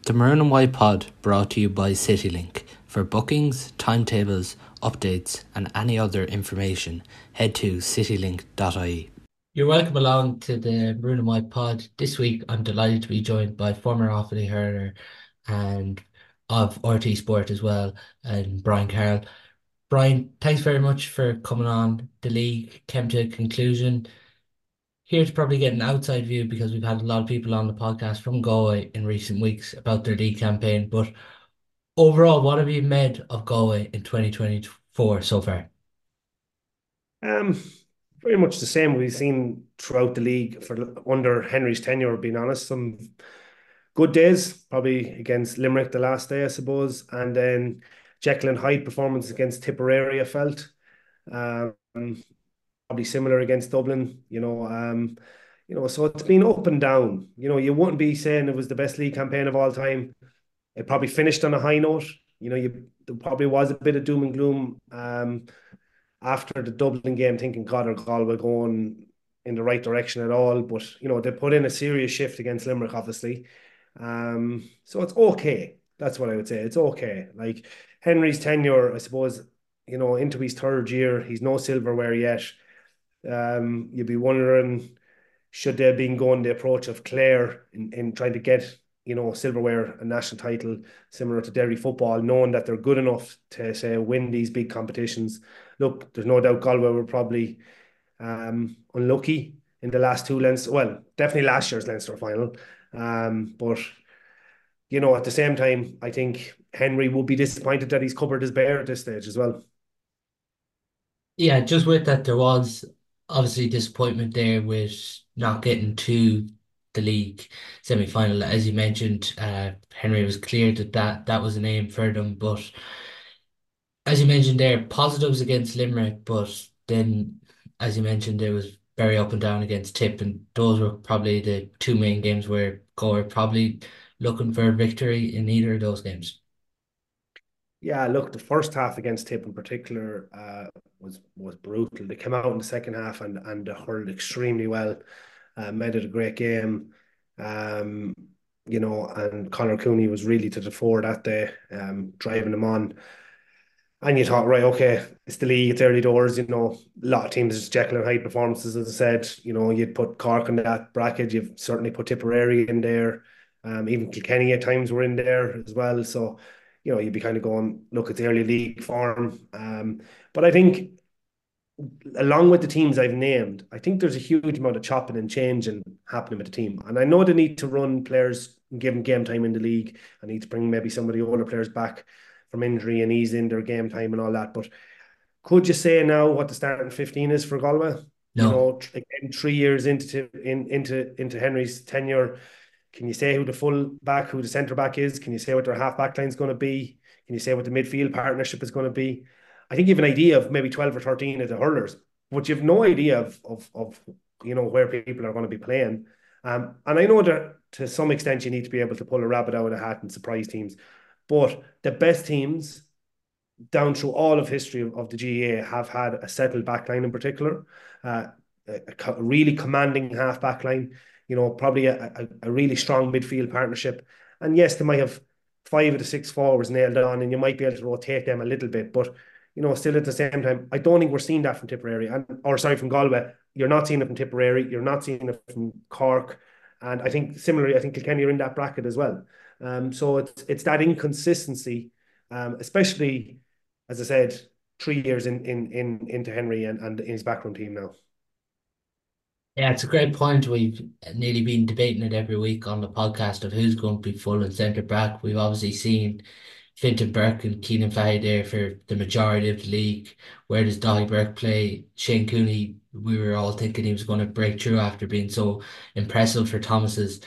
The Maroon and White Pod brought to you by CityLink. For bookings, timetables, updates, and any other information, head to citylink.ie. You're welcome along to the Maroon and White Pod. This week, I'm delighted to be joined by former Offaly hurler and of RT Sport as well, and Brian Carroll. Brian, thanks very much for coming on. The league came to a conclusion. Here to probably get an outside view because we've had a lot of people on the podcast from Galway in recent weeks about their league campaign. But overall, what have you made of Galway in 2024 so far? Um, Very much the same we've seen throughout the league for under Henry's tenure, being honest. Some good days, probably against Limerick the last day, I suppose, and then Jekyll and Hyde performance against Tipperary, I felt. Um, Probably similar against Dublin, so it's been up and down. You wouldn't be saying it was the best league campaign of all time. It probably finished on a high note. There probably was a bit of doom and gloom. After the Dublin game thinking, God, are Galway going in the right direction at all? But, they put in a serious shift against Limerick, obviously. So it's okay. That's what I would say. It's okay. Like Henry's tenure, I suppose, into his third year, he's no silverware yet. You'd be wondering, should they have been going the approach of Clare in trying to get, silverware, a national title similar to Derry football, knowing that they're good enough to say win these big competitions. Look, there's no doubt Galway were probably unlucky in the last two Leinster, well, definitely last year's Leinster final. But at the same time, I think Henry will be disappointed that he's covered his bear at this stage as well. Yeah, just with that, there was obviously disappointment there with not getting to the league semi-final. As you mentioned, Henry was clear that that was an aim for them. But as you mentioned there, positives against Limerick, but then, as you mentioned, there was very up and down against Tip, and those were probably the two main games where Go were probably looking for a victory in either of those games. Yeah, look, the first half against Tip in particular was brutal. They came out in the second half and hurled extremely well, made it a great game. Um, and Conor Cooney was really to the fore that day, driving them on. And you thought, right, okay, it's the league, it's early doors, a lot of teams, it's Jekyll and Hyde performances, as I said, you'd put Cork in that bracket, you've certainly put Tipperary in there, even Kilkenny at times were in there as well. So, you'd be kind of going, look, it's early league form. But I think along with the teams I've named, I think there's a huge amount of chopping and changing happening with the team. And I know they need to run players and give them game time in the league. I need to bring maybe some of the older players back from injury and ease in their game time and all that. But could you say now what the starting 15 is for Galway? No. Again, 3 years into Henry's tenure, can you say who the full back, who the centre back is? Can you say what their half back line is going to be? Can you say what the midfield partnership is going to be? I think you have an idea of maybe 12 or 13 of the hurlers, but you have no idea of where people are going to be playing. And I know that to some extent you need to be able to pull a rabbit out of a hat and surprise teams, but the best teams down through all of history of the GAA have had a settled backline in particular, uh, a really commanding half backline, probably a really strong midfield partnership. And yes, they might have five of the six forwards nailed on, and you might be able to rotate them a little bit, but still at the same time, I don't think we're seeing that from Tipperary, or sorry, from Galway. You're not seeing it from Tipperary. You're not seeing it from Cork, and I think similarly, I think Kilkenny are in that bracket as well. So it's that inconsistency, especially as I said, 3 years into Henry and in his backroom team now. Yeah, it's a great point. We've nearly been debating it every week on the podcast of who's going to be full and centre back. We've obviously seen Fintan Burke and Keenan Fahey there for the majority of the league. Where does Dahi Burke play? Shane Cooney, we were all thinking he was going to break through after being so impressive for Thomas's.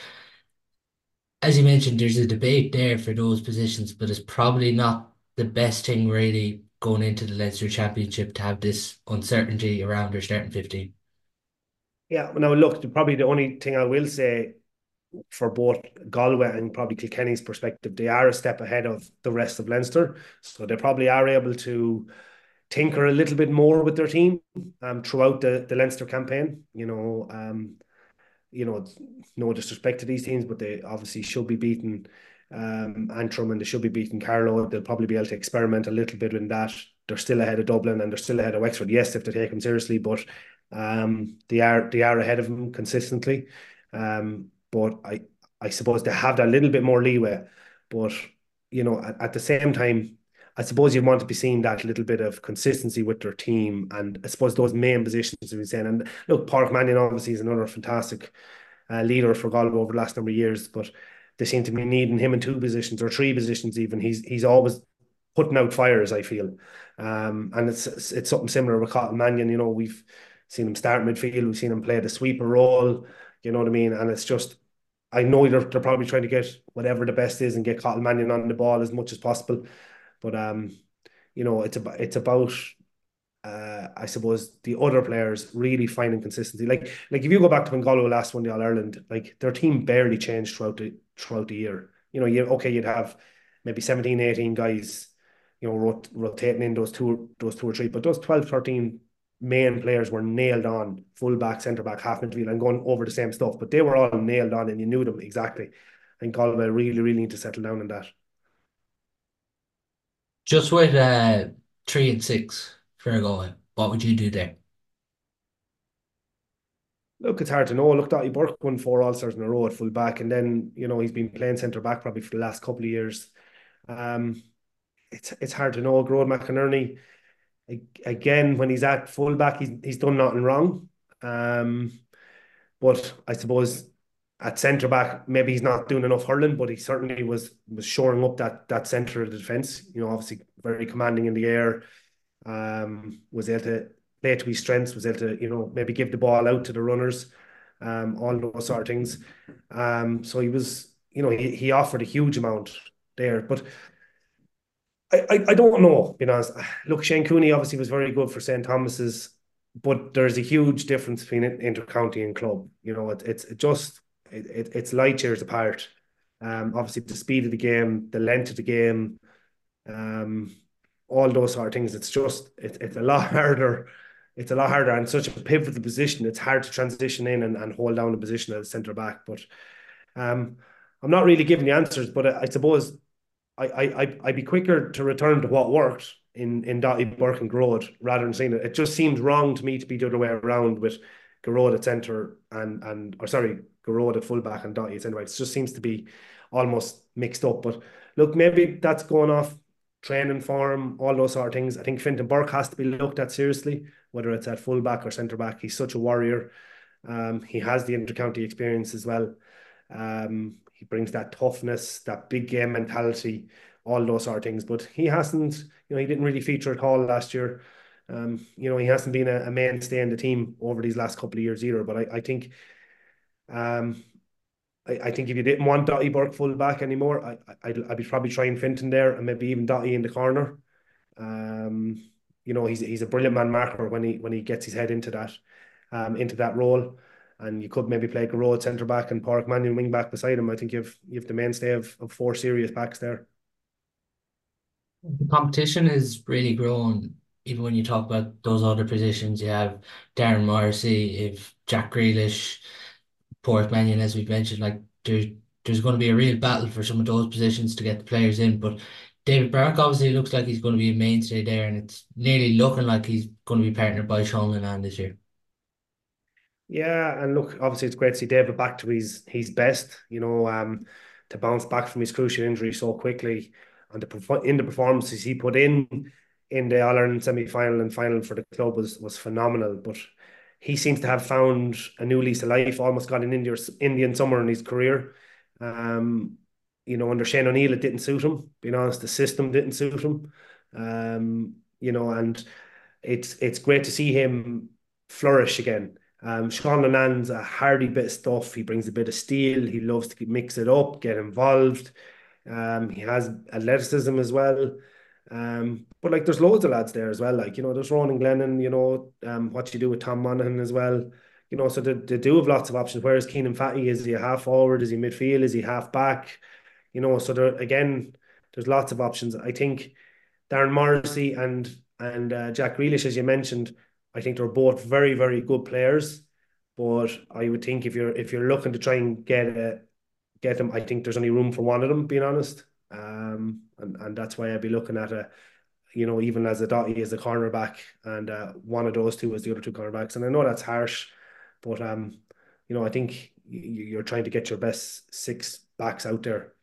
As you mentioned, there's a debate there for those positions, but it's probably not the best thing really going into the Leinster Championship to have this uncertainty around their starting 15. Yeah, now look, probably the only thing I will say for both Galway and probably Kilkenny's perspective, they are a step ahead of the rest of Leinster. So they probably are able to tinker a little bit more with their team throughout the Leinster campaign. No disrespect to these teams, but they obviously should be beaten Antrim, and they should be beating Carlow. They'll probably be able to experiment a little bit in that. They're still ahead of Dublin and they're still ahead of Wexford. Yes, if they take them seriously, but they are ahead of them consistently. But I suppose they have that little bit more leeway. But at the same time, I suppose you want to be seeing that little bit of consistency with their team, and I suppose those main positions we've seen. And look, Park Mannion obviously is another fantastic leader for Galway over the last number of years, but they seem to be needing him in two positions or three positions even. He's always putting out fires, I feel. And it's something similar with Cotton Mannion. We've seen him start midfield, we've seen him play the sweeper role, you know what I mean? And it's just, I know they're probably trying to get whatever the best is and get Cotton Mannion on the ball as much as possible. But it's about I suppose the other players really finding consistency. Like if you go back to when Galway last won the All Ireland, like their team barely changed throughout the year. You'd have maybe 17, 18 guys, rotating in those two or three, but those 12, 13 main players were nailed on, full back, centre back, half midfield, and going over the same stuff. But they were all nailed on, and you knew them exactly. I think Galway really, really need to settle down on that. Just with 3 and 6 for a goal, what would you do there? Look, it's hard to know. Look, Dottie Burke won four All-Stars in a row at full back, and then he's been playing centre back probably for the last couple of years. Um, it's hard to know. Grode McInerney, again, when he's at full back, he's done nothing wrong. But I suppose at centre back, maybe he's not doing enough hurling, but he certainly was shoring up that centre of the defence. Obviously very commanding in the air. Was able to play to his strengths, was able to, maybe give the ball out to the runners, all those sort of things. So he was, he offered a huge amount there. But I don't know, being honest. Look, Shane Cooney obviously was very good for St. Thomas's, but there's a huge difference between inter-county and club. It's light years apart. Obviously the speed of the game, the length of the game, um, all those sort of things. It's a lot harder. It's a lot harder, and such a pivotal position. It's hard to transition in and hold down a position as centre back. But um, I'm not really giving the answers, but I suppose I'd be quicker to return to what worked in Dottie, Burke and Garrod rather than saying it. It just seemed wrong to me to be the other way around with Garrod at centre or sorry, Garrod at fullback and Dottie at centre back. It just seems to be almost mixed up. But look, maybe that's going off training form, all those sort of things. I think Fintan Burke has to be looked at seriously, whether it's at fullback or centre back. He's such a warrior. He has the inter-county experience as well. He brings that toughness, that big game mentality, all those sort of things. But he hasn't, he didn't really feature at all last year. He hasn't been a mainstay in the team over these last couple of years either. But I think, I think if you didn't want Dottie Burke full back anymore, I'd be probably trying Fintan there and maybe even Dottie in the corner. He's a brilliant man marker when he gets his head into that role. And you could maybe play Garrod centre back and Park Mannion wing back beside him. I think you've the mainstay of four serious backs there. The competition is really grown. Even when you talk about those other positions, you have Darren Morrissey, if Jack Grealish, Pork Mannion, as we've mentioned, like there's going to be a real battle for some of those positions to get the players in. But David Bark obviously looks like he's going to be a mainstay there, and it's nearly looking like he's going to be partnered by Sean Lennon this year. Yeah, and look, obviously it's great to see David back to his best. To bounce back from his crucial injury so quickly, and in the performances he put in the All Ireland semi final and final for the club was phenomenal. But he seems to have found a new lease of life. Almost got an Indian summer in his career. Under Shane O'Neill, it didn't suit him. Being honest, the system didn't suit him. And it's great to see him flourish again. Sean Lennon's a hardy bit of stuff. He brings a bit of steel. He loves to mix it up, get involved. He has athleticism as well. But like there's loads of lads there as well. Like, there's Ronan Glennon, what you do with Tom Monaghan as well. So they do have lots of options. Whereas Keenan Fatty, is he a half forward? Is he midfield? Is he half back? So there's lots of options. I think Darren Morrissey and Jack Grealish, as you mentioned, I think they're both very, very good players. But I would think if you're looking to try and get get them. I think there's only room for one of them, being honest. And that's why I'd be looking at even as a Dottie as a cornerback, and one of those two as the other two cornerbacks. And I know that's harsh, but I think you're trying to get your best six backs out there.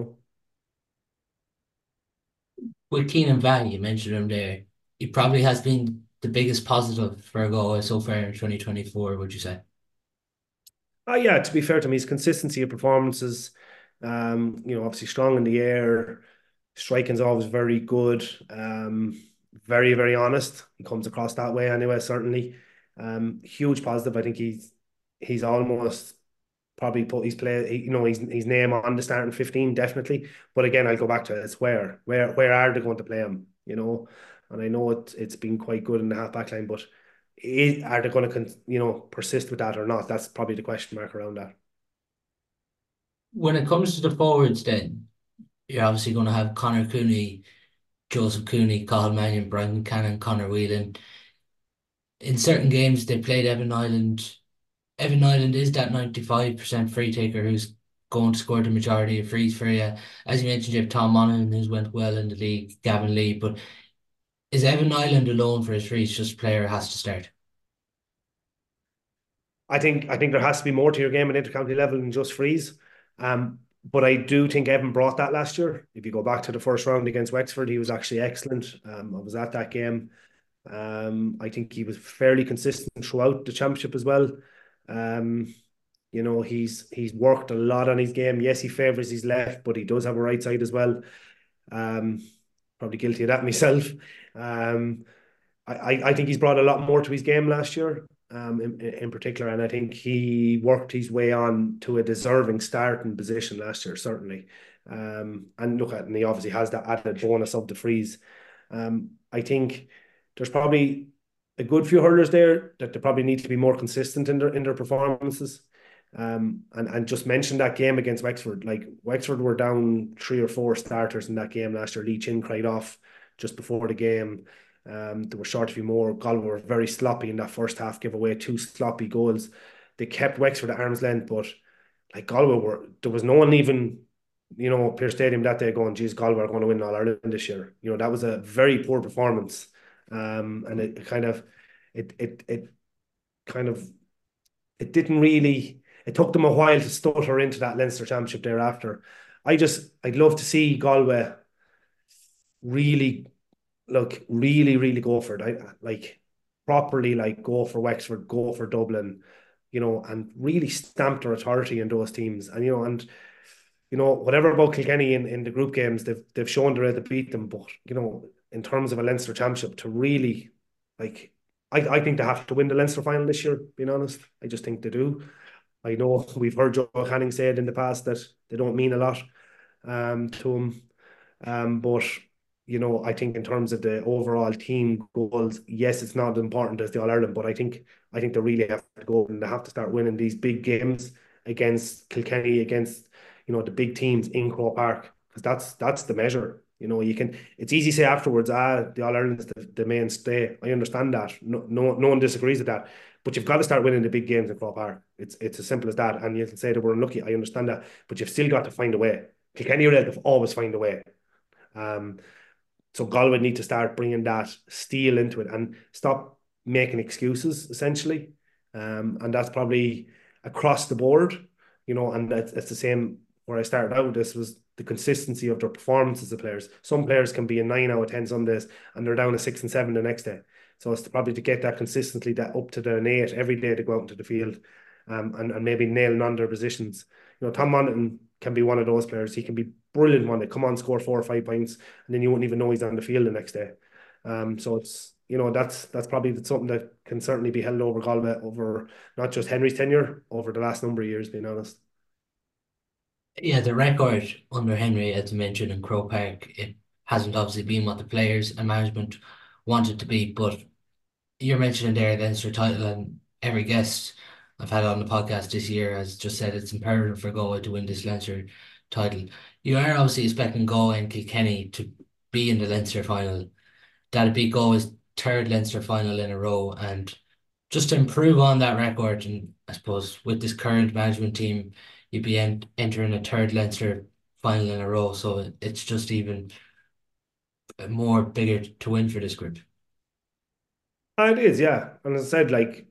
With Keenan Van, you mentioned him there. He probably has been the biggest positive for Galway so far in 2024, would you say? Yeah, to be fair to me, his consistency of performances, obviously strong in the air, striking's always very good. Very, very honest. He comes across that way anyway, certainly. Huge positive. I think he's almost probably put his name on the starting 15, definitely. But again, I'll go back to it. It's where are they going to play him? And I know it's been quite good in the half back line, but are they going to persist with that or not? That's probably the question mark around that. When it comes to the forwards, then you're obviously going to have Connor Cooney, Joseph Cooney, Cathal Mannion, Brian Cannon, Connor Whelan. In certain games, they played Evan Island. Evan Island is that 95% free taker who's going to score the majority of frees for you. As you mentioned, you have Tom Monaghan, who's went well in the league, Gavin Lee, but is Evan Island alone for his frees just a player who has to start? I think there has to be more to your game at intercounty level than just freeze. But I do think Evan brought that last year. If you go back to the first round against Wexford, he was actually excellent. I was at that game. I think he was fairly consistent throughout the championship as well. Um, he's worked a lot on his game. Yes, he favours his left, but he does have a right side as well. Um, Probably guilty of that myself. Um, I think he's brought a lot more to his game last year, in particular, and I think he worked his way on to a deserving starting position last year, certainly. And look at, and he obviously has that added bonus of the freeze. I think there's probably a good few hurlers there that they probably need to be more consistent in their performances. And just mention that game against Wexford. Like Wexford were down 3 or 4 starters in that game last year. Lee Chin cried off just before the game. They were short a few more. Galway were very sloppy in that first half, gave away 2 sloppy goals. They kept Wexford at arm's length, but like there was no one even, Pearse Stadium that day going, geez, Galway are going to win All Ireland this year. That was a very poor performance. And it kind of, it didn't really, it took them a while to stutter into that Leinster Championship thereafter. I'd love to see Galway really really, really go for it. I like properly like go for Wexford, go for Dublin, and really stamp their authority in those teams. And whatever about Kilkenny in the group games, they've shown they're able to beat them. But in terms of a Leinster Championship, to really like, I think they have to win the Leinster final this year. Being honest, I just think they do. I know we've heard Joe Canning say it in the past that they don't mean a lot to him, but I think in terms of the overall team goals, yes, it's not as important as the All Ireland, but I think they really have to go and they have to start winning these big games against Kilkenny, against the big teams in Croke Park, because that's the measure. It's easy to say afterwards, the All Ireland is the mainstay. I understand that. No one disagrees with that. But you've got to start winning the big games in Croke Park. It's as simple as that. And you can say they were unlucky. I understand that. But you've still got to find a way. Kilkenny United always find a way. So Galway need to start bringing that steel into it and stop making excuses, essentially. And that's probably across the board, and it's the same where I started out. This was the consistency of their performances of players. Some players can be a 9 out of 10 some days and they're down a 6 and 7 the next day. So it's probably to get that consistently, that up to an 8 every day to go out into the field, and maybe nailing on their positions. Tom Monaghan can be one of those players. He can be brilliant one day, come on, score 4 or 5 points, and then you won't even know he's on the field the next day. So it's that's probably something that can certainly be held over Galway over not just Henry's tenure, over the last number of years, being honest. Yeah, the record under Henry, as you mentioned, in Croke Park, it hasn't obviously been what the players and management wanted to be. But you're mentioning there the Leinster title, and every guest I've had on the podcast this year has just said it's imperative for Galway to win this Leinster title. You are obviously expecting Galway and Kilkenny to be in the Leinster final. That'd be Galway's third Leinster final in a row, and just to improve on that record, and I suppose with this current management team, you'd be entering a third Leinster final in a row. So it's just even more bigger to win for this group. It is, yeah. And as I said, like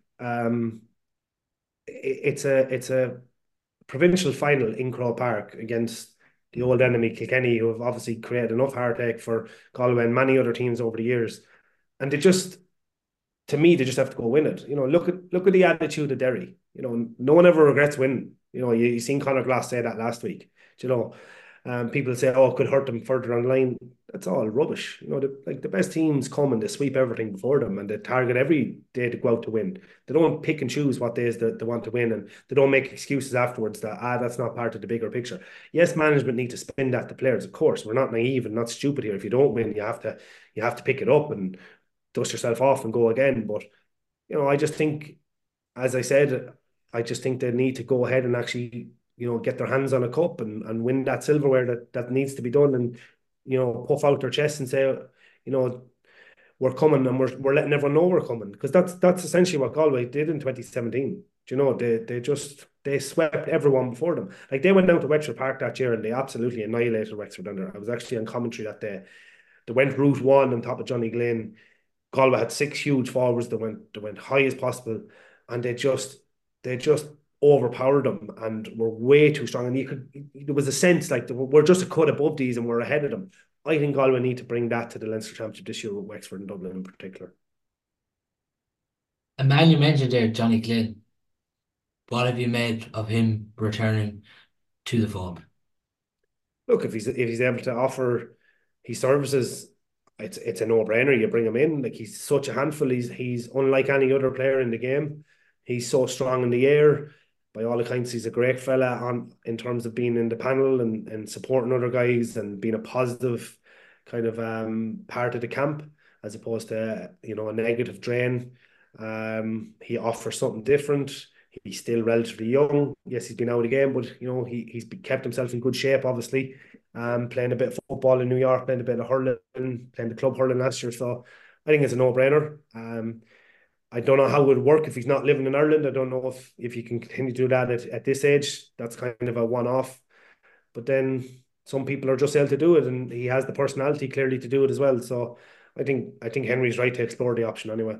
it's a provincial final in Croke Park against the old enemy Kilkenny, who have obviously created enough heartache for Galway and many other teams over the years. And they just, to me, they just have to go win it. Look at the attitude of Derry. No one ever regrets winning. You seen Conor Glass say that last week. You know, people say, "Oh, it could hurt them further on the line." That's all rubbish. The best teams come and they sweep everything before them, and they target every day to go out to win. They don't pick and choose what days they want to win, and they don't make excuses afterwards that that's not part of the bigger picture. Yes, management need to spin that to players. Of course, we're not naive and not stupid here. If you don't win, you have to pick it up and dust yourself off and go again. But I just think, as I said, I just think they need to go ahead and actually, get their hands on a cup and win that silverware that needs to be done, and puff out their chest and say, we're coming, and we're letting everyone know we're coming, because that's essentially what Galway did in 2017. They swept everyone before them. Like, they went down to Wexford Park that year and they absolutely annihilated Wexford. And I was actually on commentary that day. They went route one on top of Johnny Glynn. Galway had six huge forwards that went high as possible, and they just overpowered them and were way too strong. And there was a sense like we're just a cut above these and we're ahead of them. I think Galway need to bring that to the Leinster Championship this year with Wexford and Dublin in particular. A man you mentioned there, Johnny Glynn. What have you made of him returning to the fold? Look, if he's able to offer his services, it's a no-brainer. You bring him in. Like, he's such a handful. He's unlike any other player in the game. He's so strong in the air. By all accounts, he's a great fella in terms of being in the panel and supporting other guys and being a positive kind of part of the camp, as opposed to a negative drain. He offers something different. He's still relatively young. Yes, he's been out of the game, but he's kept himself in good shape, obviously. Playing a bit of football in New York, playing a bit of hurling, playing the club hurling last year. So I think it's a no-brainer. I don't know how it would work if he's not living in Ireland. I don't know if you can continue to do that at this age. That's kind of a one-off. But then some people are just able to do it, and he has the personality clearly to do it as well. So I think Henry's right to explore the option anyway.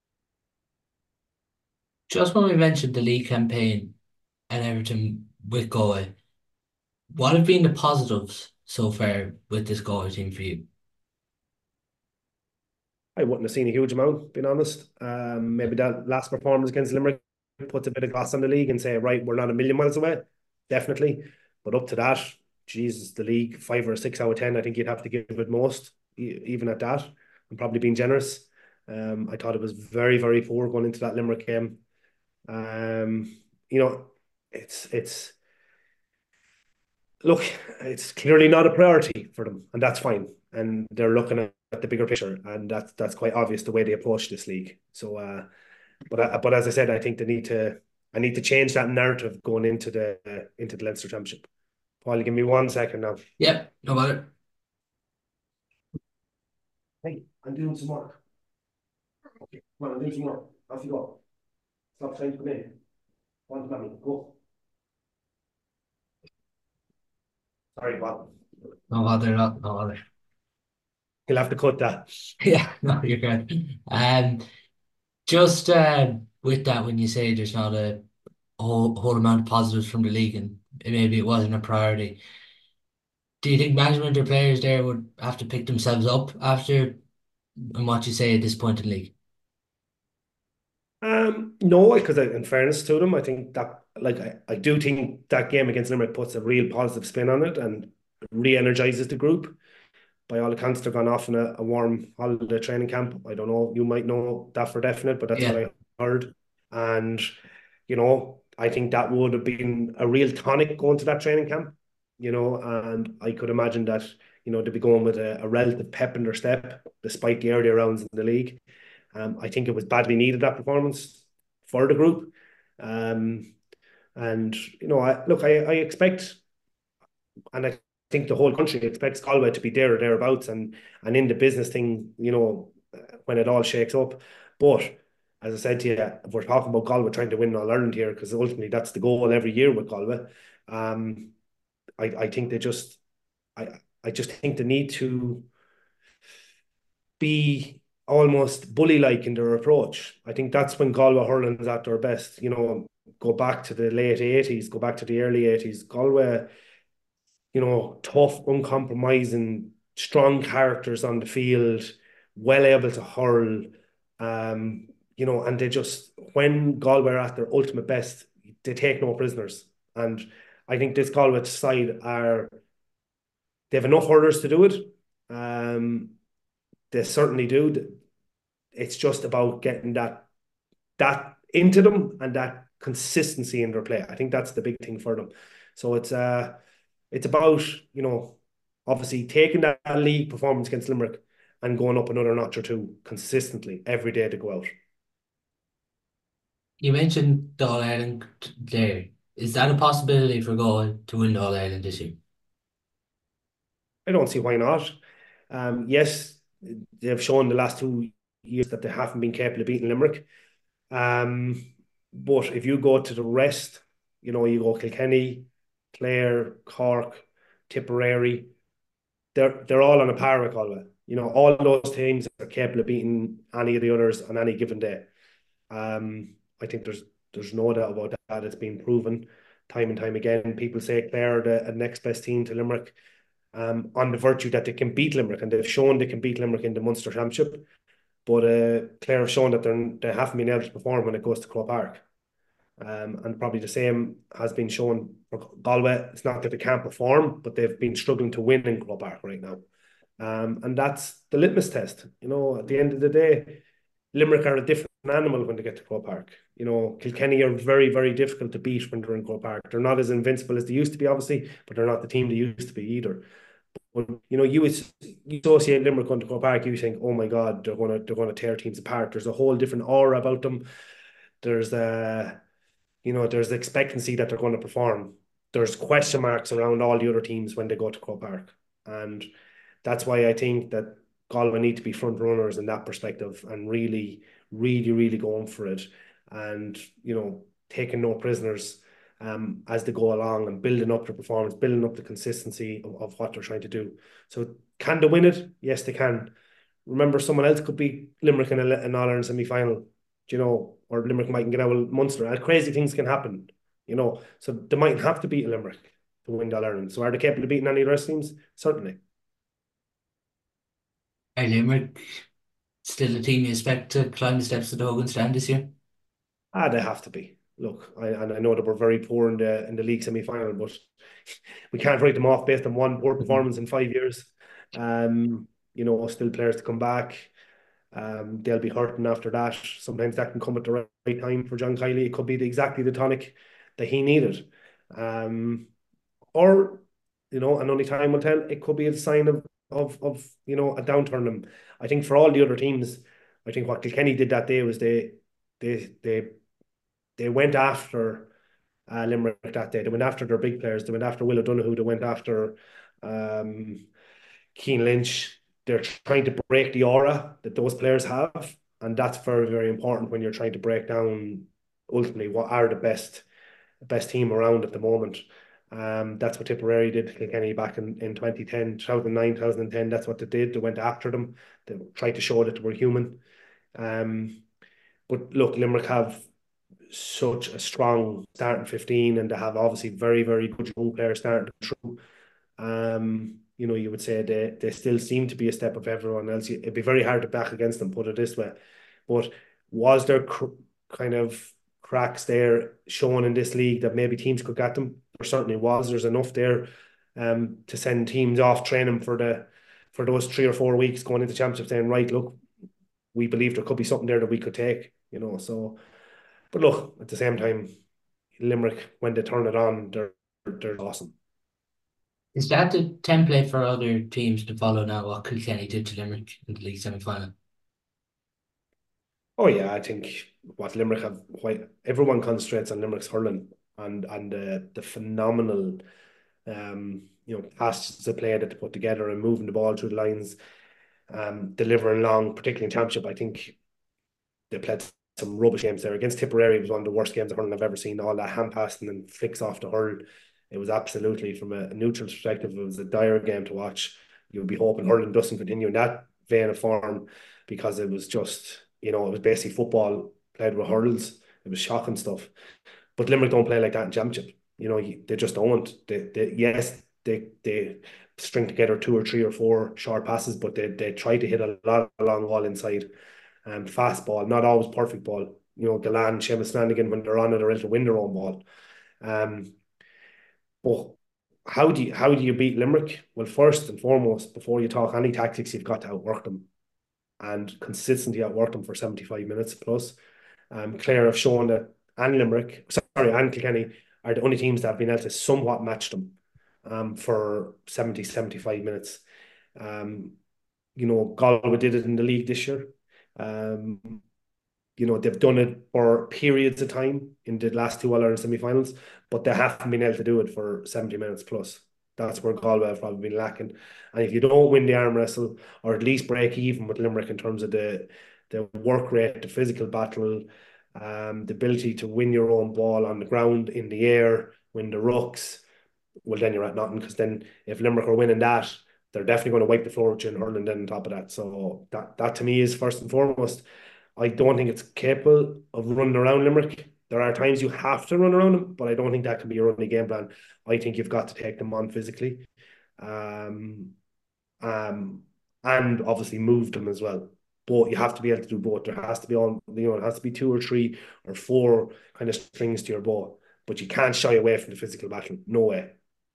Just when we mentioned the league campaign and everything with Galway, what have been the positives so far with this Galway team for you? I wouldn't have seen a huge amount, being honest. Maybe that last performance against Limerick puts a bit of gloss on the league and say, right, we're not a million miles away, definitely. But up to that, Jesus, the league, 5 or 6 out of 10, I think you'd have to give it most, even at that. I'm probably being generous. I thought it was very, very poor going into that Limerick game. Um, you know, it's look, it's clearly not a priority for them, and that's fine. And they're looking at the bigger picture, and that's quite obvious the way they approach this league. So, but as I said, I think I need to change that narrative going into the Leinster Championship. Paul, give me 1 second now. Yep, no matter. Hey, I'm doing some work. Okay, come on, I'm doing some work. Off you go. Stop trying to come in. On to me. Go. Sorry, Bob. No bother, no bother. You'll have to cut that. Yeah, no, you're good. Just with that, when you say there's not a whole amount of positives from the league and maybe it wasn't a priority, do you think management or players there would have to pick themselves up after and what you say at this point in the league? No, because in fairness to them, I think that, like, I do think that game against Limerick puts a real positive spin on it and re-energizes the group. By all accounts, they're gone off in a warm holiday training camp. I don't know, you might know that for definite, but that's what Yeah. I heard. And, I think that would have been a real tonic going to that training camp, and I could imagine that, they'd be going with a relative pep in their step, despite the earlier rounds in the league. I think it was badly needed, that performance for the group. Um, and, I expect, and I think the whole country expects Galway to be there or thereabouts and in the business thing, when it all shakes up. But as I said to you, if we're talking about Galway trying to win All Ireland here, because ultimately that's the goal every year with Galway, I think I just think they need to be almost bully-like in their approach. I think that's when Galway hurling is at their best. Go back to the late 80s, go back to the early 80s. Galway, tough, uncompromising, strong characters on the field, well able to hurl. And they just, when Galway are at their ultimate best, they take no prisoners. And I think this Galway side they have enough hurlers to do it. They certainly do. It's just about getting that into them and that consistency in their play. I think that's the big thing for them. So it's about, obviously taking that league performance against Limerick and going up another notch or two consistently every day to go out. You mentioned the All Ireland there. Is that a possibility for Galway to win the All Ireland this year? I don't see why not. Yes, they've shown the last 2 years that they haven't been capable of beating Limerick. But if you go to the rest, you go Kilkenny, Clare, Cork, Tipperary, they're all on a par with Galway. All those teams are capable of beating any of the others on any given day. I think there's no doubt about that. It's been proven time and time again. People say Clare are the next best team to Limerick, on the virtue that they can beat Limerick, and they've shown they can beat Limerick in the Munster Championship. But Clare have shown that they haven't been able to perform when it goes to Croke Park. And probably the same has been shown for Galway. It's not that they can't perform, but they've been struggling to win in Croke Park right now. And that's the litmus test. At the end of the day, Limerick are a different animal when they get to Croke Park. Kilkenny are very, very difficult to beat when they're in Croke Park. They're not as invincible as they used to be, obviously, but they're not the team they used to be either. But you associate Limerick going to Croke Park, you think, oh my God, they're gonna tear teams apart. There's a whole different aura about them. There's there's the expectancy that they're going to perform. There's question marks around all the other teams when they go to Croke Park. And that's why I think that Galway need to be front runners in that perspective and really, really, really going for it. And, taking no prisoners as they go along and building up the performance, building up the consistency of what they're trying to do. So can they win it? Yes, they can. Remember, someone else could be Limerick in an All-Ireland semi-final, or Limerick might get out of Munster. And crazy things can happen, So they might have to beat Limerick to win the All-Ireland. So are they capable of beating any of the rest teams? Certainly. Are Limerick still a team you expect to climb the steps of the Hogan stand this year? They have to be. Look, I know that we're very poor in the league semi-final, but we can't write them off based on one poor Mhm. performance in 5 years. Still players to come back. They'll be hurting after that. Sometimes that can come at the right time for John Kiley. It could be exactly the tonic that he needed. Or, and only time will tell, it could be a sign of a downturn. Them. I think for all the other teams, I think what Kilkenny did that day was they went after Limerick that day. They went after their big players. They went after Will O'Donoghue. They went after Cian Lynch. They're trying to break the aura that those players have, and that's very, very important when you're trying to break down ultimately what are the best team around at the moment. That's what Tipperary did to Kilkenny back in 2010, 2009, 2010. That's what they did. They went after them. They tried to show that they were human. But look, Limerick have such a strong starting 15, and they have obviously very, very good young players starting through. You would say they still seem to be a step of everyone else. It'd be very hard to back against them, put it this way. But was there kind of cracks there shown in this league that maybe teams could get them? There certainly was. There's enough there to send teams off training for those 3 or 4 weeks going into championship saying, right, look, we believe there could be something there that we could take, so but look, at the same time, Limerick, when they turn it on, they're awesome. Is that the template for other teams to follow now, what Kilkenny did to Limerick in the league semi-final? Oh yeah, I think what Limerick have quite everyone concentrates on Limerick's hurling and the phenomenal passes of play that they put together and moving the ball through the lines, delivering long, particularly in championship. I think they played some rubbish games there against Tipperary. It was one of the worst games of hurling I've ever seen. All that hand passing and flicks off the hurl. It was absolutely, from a neutral perspective, it was a dire game to watch. You would be hoping hurling doesn't continue in that vein of form, because it was just, it was basically football played with hurls. It was shocking stuff. But Limerick don't play like that in Championship. They just don't. Yes, they string together two or three or four short passes, but they try to hit a lot of long ball inside. Fast ball, not always perfect ball. Galan, Seamus Flanagan, when they're on it, are able to win their own ball. Um, but how do you beat Limerick? Well, first and foremost, before you talk any tactics, you've got to outwork them, and consistently outwork them for 75 minutes plus. Clare have shown that, and Limerick, sorry, and Kilkenny are the only teams that have been able to somewhat match them for 70, 75 minutes. Um, Galway did it in the league this year. Um, they've done it for periods of time in the last two All-Ireland semi-finals, but they haven't been able to do it for 70 minutes plus. That's where Galway have probably been lacking. And if you don't win the arm wrestle, or at least break even with Limerick in terms of the work rate, the physical battle, the ability to win your own ball on the ground, in the air, win the rucks, well, then you're at nothing, because then if Limerick are winning that, they're definitely going to wipe the floor with you in hurling then on top of that. So that to me is first and foremost. I don't think it's capable of running around Limerick. There are times you have to run around them, but I don't think that can be your only game plan. I think you've got to take them on physically, um, um, and obviously move them as well. But you have to be able to do both. There has to be it has to be two or three or four kind of strings to your bow. But you can't shy away from the physical battle. No way.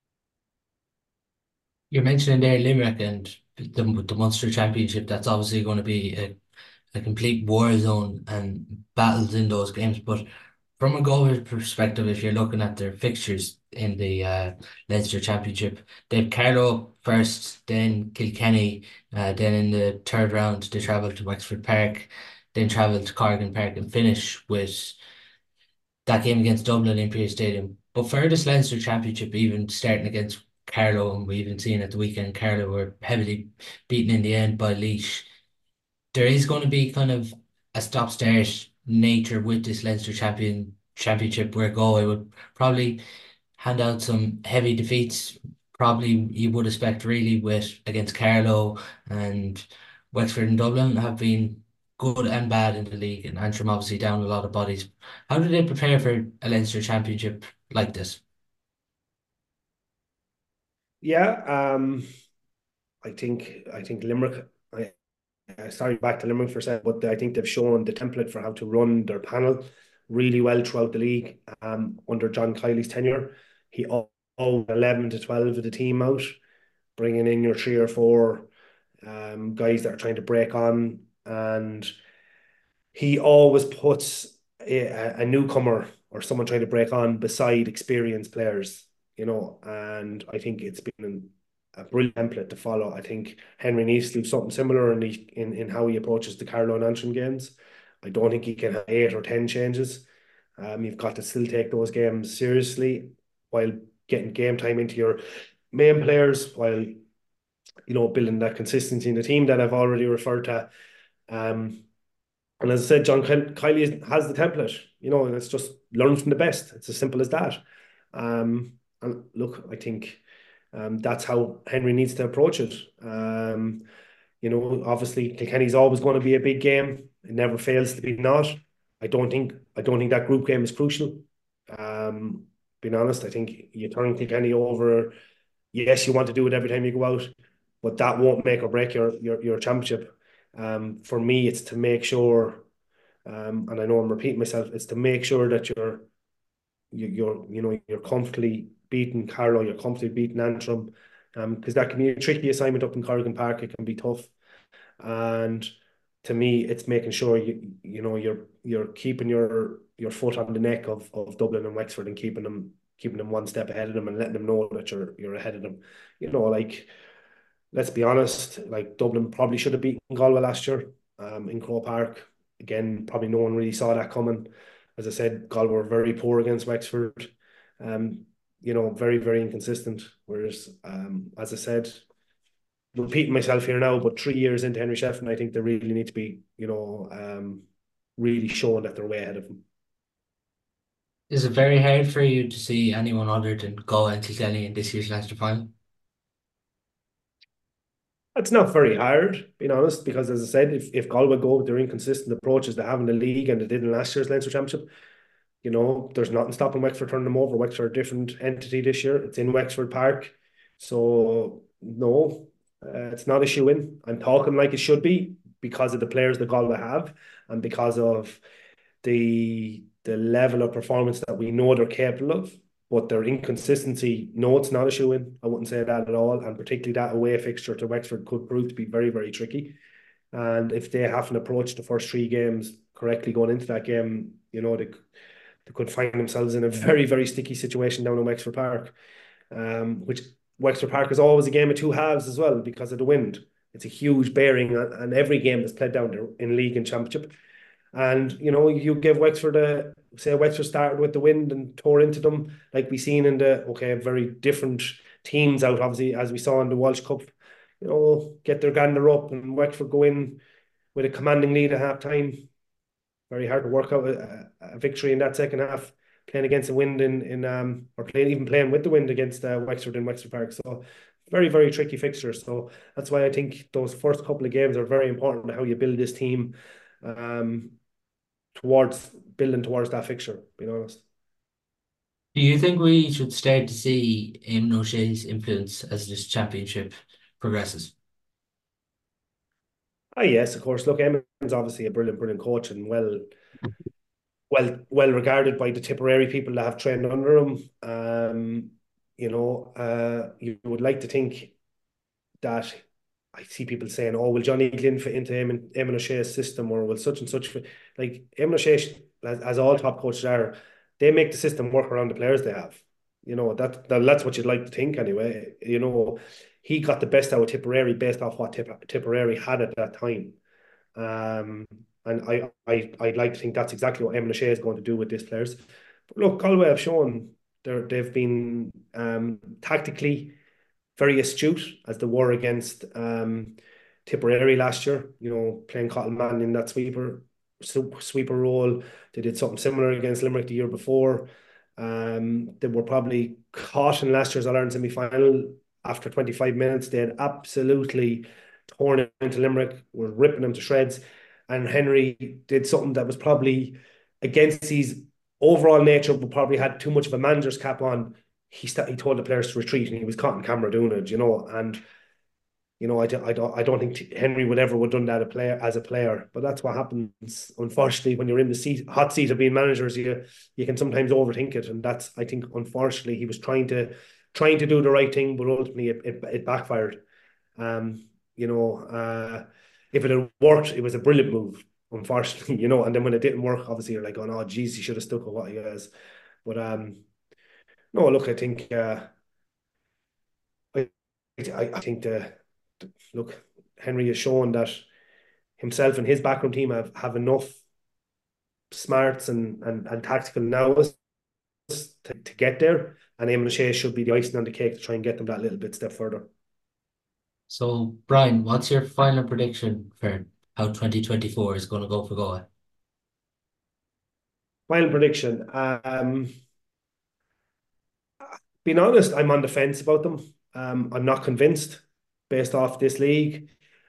You're mentioning there Limerick and the Munster Championship. That's obviously going to be a complete war zone and battles in those games. But from a Galway perspective, if you're looking at their fixtures in the Leinster Championship, they've Carlow first, then Kilkenny, then in the third round they travel to Wexford Park, then travel to Corrigan Park and finish with that game against Dublin in Imperial Stadium. But for this Leinster Championship, even starting against Carlow, and we even seen at the weekend, Carlow were heavily beaten in the end by Laois. There is going to be kind of a stop-start nature with this Leinster Championship, where Galway would probably hand out some heavy defeats. Probably you would expect, really, with against Carlow and Wexford and Dublin have been good and bad in the league, and Antrim obviously down a lot of bodies. How do they prepare for a Leinster Championship like this? Yeah, I think Limerick. Sorry, back to Limerick for a second, but I think they've shown the template for how to run their panel really well throughout the league. Under John Kiley's tenure, he owned 11 to 12 of the team out, bringing in your three or four guys that are trying to break on, and he always puts a newcomer or someone trying to break on beside experienced players, and I think it's been a brilliant template to follow. I think Henry needs to do something similar in how he approaches the Carlow and Antrim games. I don't think he can have 8 or 10 changes. You've got to still take those games seriously while getting game time into your main players, while building that consistency in the team that I've already referred to. Um, and as I said, John Kiley has the template, and it's just learn from the best. It's as simple as that. And look, I think that's how Henry needs to approach it. Obviously Kilkenny's always going to be a big game. It never fails to be not. I don't think that group game is crucial. Um, Being honest, I think you turn Kilkenny over. Yes, you want to do it every time you go out, but that won't make or break your championship. For me, it's to make sure, and I know I'm repeating myself, it's to make sure that you're comfortably beating Carlow, you're comfortably beating Antrim, because that can be a tricky assignment up in Corrigan Park. It can be tough, and to me, it's making sure you're keeping your foot on the neck of Dublin and Wexford, and keeping them one step ahead of them, and letting them know that you're ahead of them. Like, let's be honest, like Dublin probably should have beaten Galway last year, in Croke Park. Again, probably no one really saw that coming. As I said, Galway were very poor against Wexford. Um, very, very inconsistent. Whereas, as I said, repeating myself here now, but 3 years into Henry Shefflin, I think they really need to be, really showing that they're way ahead of them. Is it very hard for you to see anyone other than Galway and Kilkenny in this year's Leinster final? It's not very hard, being honest, because as I said, if Galway go with their inconsistent approaches they have in the league and they did in last year's Leinster Championship, there's nothing stopping Wexford turning them over. Wexford are a different entity this year. It's in Wexford Park. So, no, it's not a shoe-in. I'm talking like it should be because of the players that Galway have and because of the level of performance that we know they're capable of. But their inconsistency, no, it's not a shoe-in. I wouldn't say that at all. And particularly that away fixture to Wexford could prove to be very, very tricky. And if they haven't approached the first three games correctly going into that game, they could find themselves in a very, very sticky situation down in Wexford Park, which Wexford Park is always a game of two halves as well because of the wind. It's a huge bearing on every game that's played down there in league and championship. And you give Wexford say Wexford started with the wind and tore into them, like we seen in very different teams out, obviously, as we saw in the Walsh Cup, get their gander up and Wexford go in with a commanding lead at half time. Very hard to work out a victory in that second half, playing against the wind or playing with the wind against Wexford in Wexford Park. So very, very tricky fixture. So that's why I think those first couple of games are very important to how you build this team towards building towards that fixture, being honest. Do you think we should start to see Eamon O'Shea's influence as this championship progresses? Ah, yes, of course. Look, Emon's obviously a brilliant, brilliant coach and well regarded by the Tipperary people that have trained under him. You would like to think that I see people saying, "Oh, will Johnny Glynn fit into Eamon O'Shea's system, or will such and such fit?" Like Eamon O'Shea, as all top coaches are, they make the system work around the players they have. That's what you'd like to think anyway. He got the best out of Tipperary based off what Tipperary had at that time. Um, and I'd like to think that's exactly what Eamon O'Shea is going to do with these players. But look, Galway have shown they've been tactically very astute as they were against Tipperary last year, playing Cottleman in that sweeper role. They did something similar against Limerick the year before. They were probably caught in last year's All-Ireland semi-final after 25 minutes. They had absolutely torn into Limerick, were ripping them to shreds. And Henry did something that was probably against his overall nature, but probably had too much of a manager's cap on. He told the players to retreat, and he was caught on camera doing it, and I don't think Henry would ever have done that as a player, but that's what happens. Unfortunately, when you're in the hot seat of being managers, you can sometimes overthink it, and that's, I think, unfortunately, he was trying to do the right thing, but ultimately it backfired. Um, if it had worked, it was a brilliant move. Unfortunately, and then when it didn't work, obviously you're like, oh no, geez, he should have stuck with what he has. But no, look, I think I, I think look, Henry has shown that himself and his backroom team have enough smarts and tactical nous to get there. And Eamon O'Shea should be the icing on the cake to try and get them that little bit step further. So, Brian, what's your final prediction for how 2024 is going to go for Galway? Final prediction. Being honest, I'm on the fence about them. I'm not convinced based off this league.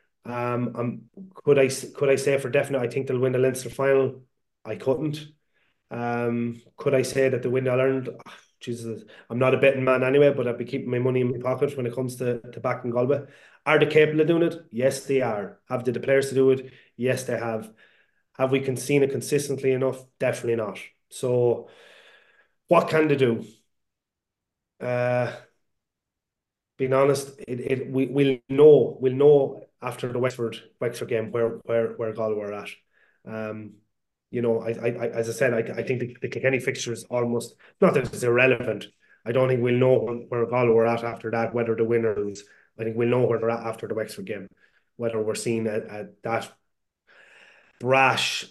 Could I say for definite I think they'll win the Leinster final? I couldn't. Could I say that they win the Ireland? Jesus, I'm not a betting man anyway, but I'd be keeping my money in my pocket when it comes to backing Galway. Are they capable of doing it? Yes, they are. Have they the players to do it? Yes, they have. Have we seen it consistently enough? Definitely not. So, what can they do? Uh, Being honest, we'll know after the Wexford game where Galway are at. Um, as I said, I think the Kilkenny fixture is almost not that it's irrelevant. I don't think we'll know where Galway are at after that, whether the winners. I think we'll know where they're at after the Wexford game, whether we're seeing that brash,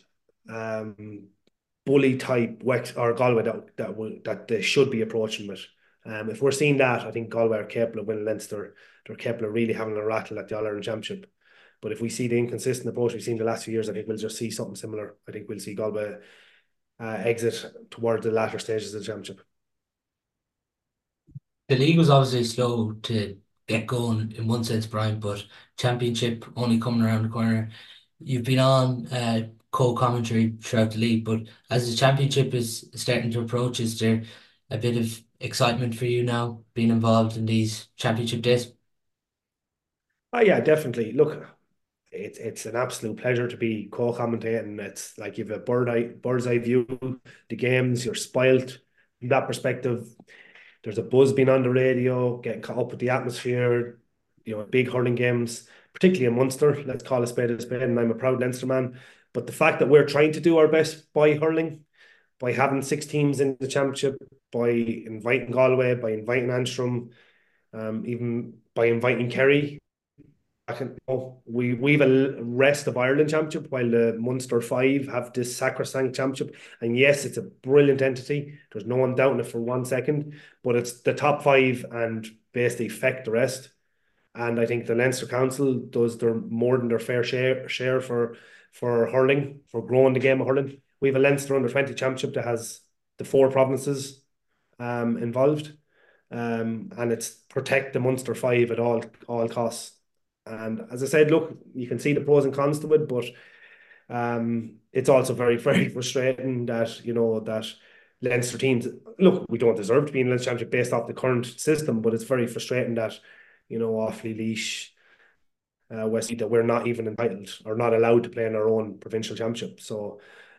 bully type Wex or Galway that they should be approaching with. If we're seeing that, I think Galway are capable of winning Leinster. They're capable of really having a rattle at the All Ireland Championship. But if we see the inconsistent approach we've seen the last few years, I think we'll just see something similar. I think we'll see Galway exit towards the latter stages of the championship. The league was obviously slow to get going in one sense, Brian, but championship only coming around the corner. You've been on co-commentary throughout the league, but as the championship is starting to approach, is there a bit of excitement for you now being involved in these championship days? Oh yeah, definitely. Look, it's an absolute pleasure to be co-commentating. It's like you have a bird's eye view of the games. You're spoilt from that perspective. There's a buzz being on the radio, getting caught up with the atmosphere. Big hurling games, particularly in Munster. Let's call a spade, and I'm a proud Leinster man. But the fact that we're trying to do our best by hurling, by having 6 teams in the championship, by inviting Galway, by inviting Antrim, even by inviting Kerry. We've a rest of Ireland championship while the Munster Five have this sacrosanct championship. And yes, it's a brilliant entity. There's no one doubting it for 1 second, but it's the top five and basically affect the rest. And I think the Leinster Council does their more than their fair share for hurling, for growing the game of hurling. We have a Leinster under 20 championship that has the 4 provinces involved. And it's protect the Munster Five at all costs. And as I said, look, you can see the pros and cons to it, but it's also very, very frustrating that that Leinster teams, look, we don't deserve to be in Leinster Championship based off the current system, but it's very frustrating that Offaly, Laois, Westmeath, that we're not even entitled or not allowed to play in our own provincial championship. So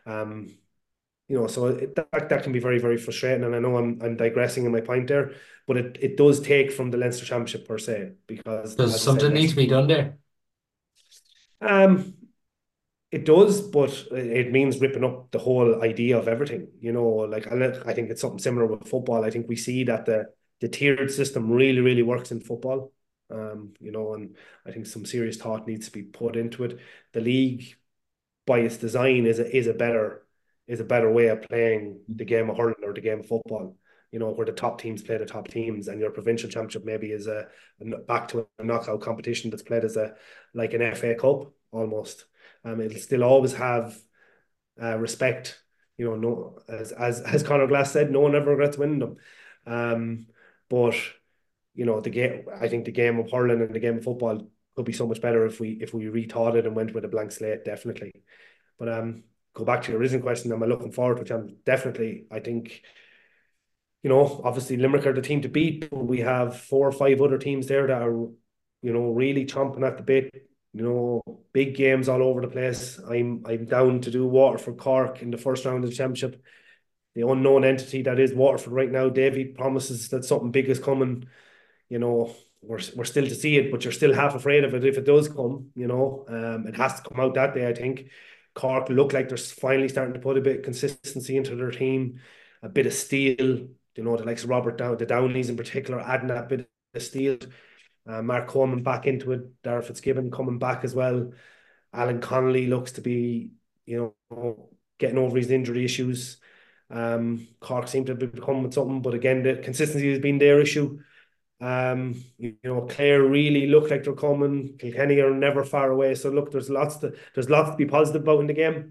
that can be very, very frustrating. And I know I'm digressing in my point there, but it does take from the Leinster Championship per se, because Does as I said, something need to be done there? um, it does, but it means ripping up the whole idea of everything. Like I think it's something similar with football. I think we see that the tiered system really, really works in football. And I think some serious thought needs to be put into it. The league, by its design, is a better way of playing the game of hurling or the game of football. Where the top teams play the top teams, and your provincial championship maybe is back to a knockout competition that's played as like an FA Cup almost. It'll still always have respect. No, as Conor Glass said, no one ever regrets winning them. But the game. I think the game of hurling and the game of football could be so much better if we rethought it and went with a blank slate, definitely. But go back to your original question, am I looking forward to which I'm definitely. I think, obviously Limerick are the team to beat, but we have 4 or 5 other teams there that are, really chomping at the bit. Big games all over the place. I'm down to do Waterford Cork in the first round of the championship. The unknown entity that is Waterford right now, Davy promises that something big is coming. We're still to see it, but you're still half afraid of it if it does come. It has to come out that day, I think. Cork look like they're finally starting to put a bit of consistency into their team, a bit of steel. The likes of Robert the Downeys in particular, adding that bit of steel. Mark Coleman back into it. Darragh Fitzgibbon coming back as well. Alan Connolly looks to be, getting over his injury issues. Cork seem to be becoming with something, but again, the consistency has been their issue. Clare really look like they're coming. Kilkenny are never far away. So look, there's lots to be positive about in the game.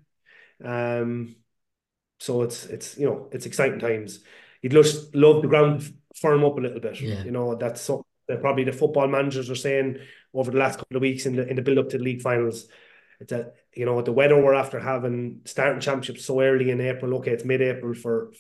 So it's exciting times. You'd just love the ground to firm up a little bit. Yeah. That's something that probably the football managers are saying over the last couple of weeks in the build up to the league finals. It's the weather we're after having starting championships so early in April. Okay, it's mid-April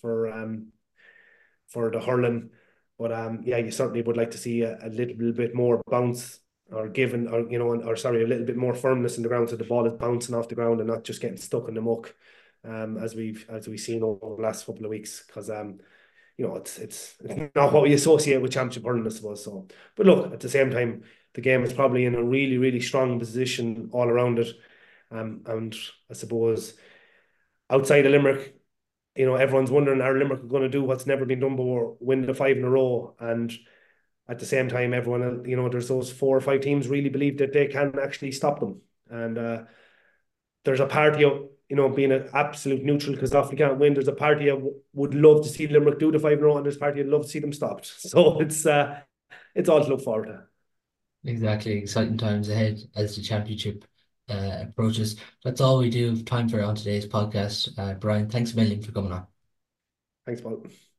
for the hurling. But yeah, you certainly would like to see a little bit more bounce or given, or sorry, a little bit more firmness in the ground, so the ball is bouncing off the ground and not just getting stuck in the muck, as we've seen over the last couple of weeks. Because it's not what we associate with championship hurling, I suppose. So, but look, at the same time, the game is probably in a really, really strong position all around it. And I suppose outside of Limerick, everyone's wondering, are Limerick going to do what's never been done before, win the 5 in a row? And at the same time, everyone, there's those 4 or 5 teams really believe that they can actually stop them. And there's a party of, being an absolute neutral because Offaly can't win. There's a party I would love to see Limerick do the 5 in a row, and there's a party I'd love to see them stopped. So it's all to look forward to. Exactly. Exciting times ahead as the championship approaches. That's all we do have time for on today's podcast. Brian, thanks a million for coming on. Thanks, Paul.